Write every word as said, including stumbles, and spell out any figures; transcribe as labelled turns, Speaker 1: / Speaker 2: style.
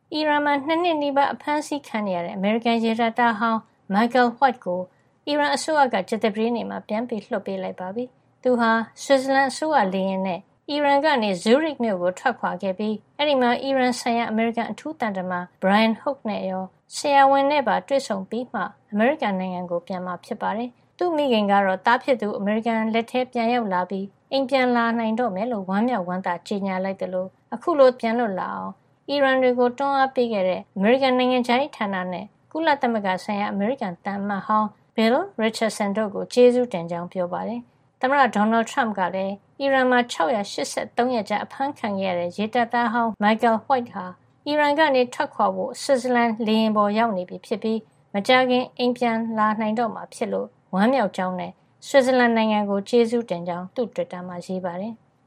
Speaker 1: အီရန်မှာနှစ်နှစ်နီးပါးအဖမ်းဆီးခံနေရတဲ့အမေရိကန်ရေတပ်သားဟောင်း Michael White ကိုအီရန်အစိုးရကကြာသပတေးနေ့မှာပြန်ပြီးလွှတ်ပေးလိုက်ပါပြီ။သူဟာဆွစ်ဇာလန်အစိုးရလေယာဉ်နဲ့အီရန်ကနေ Zurich မြို့ကိုထွက်ခွာခဲ့ပြီးအဲဒီမှာအီရန်ဆိုင်ရာအမေရိကန်အထူးသံတမန် Brian Hook နဲ့ရောဆရာဝန်နဲ့ပါတွေ့ဆုံပြီးမှအမေရိကန်နိုင်ငံကိုပြန်မှာဖြစ်ပါတယ်။သူ့မိခင်ကတော့သားဖြစ်သူအမေရိကန်လက်ထဲပြန်ရောက်လာပြီးအိမ်ပြန်လာနိုင်တော့မယ်လို့ဝမ်းမြောက်ဝမ်းသာကြေညာလိုက်တယ်လို့အခုလိုပြန်လွတ်လာအောင်အီရန်တွေကိုတွန်းအားပေးခဲ့တဲ့အမေရိကန်နိုင်ငံခြားရေးဌာနနဲ့ကုလသမဂ္ဂဆိုင်ရာအမေရိကန်တန်မတ်ဟောင်း Bill Richardson တို့ကိုကျေးဇူးတင်ကြောင်းပြောပါတယ်။သမ္မတ Donald Trump ကလည်းအီရန်မှာ၆၈၃ရက်ကြာအဖမ်းခံခဲ့ရတဲ့ရေတပ်သားဟောင်း Michael White ဟာအီရန်ကနေထွက်ခွာဖို့ဆွစ်ဇာလန်လေယာဉ်ပေါ်ရောက်နေပြီဖြစ်ပြီးမကြာခင်အိမ်ပြန်လာနိုင်တော့မှာဖြစ်လို့ဝမ်းမြောက်ကြောင်းနဲ့ဆွစ်ဇာလန်နိုင်ငံကိုကျေးဇူးတင်ကြောင်းသူ့ Twitter မှာရေးပါတယ်။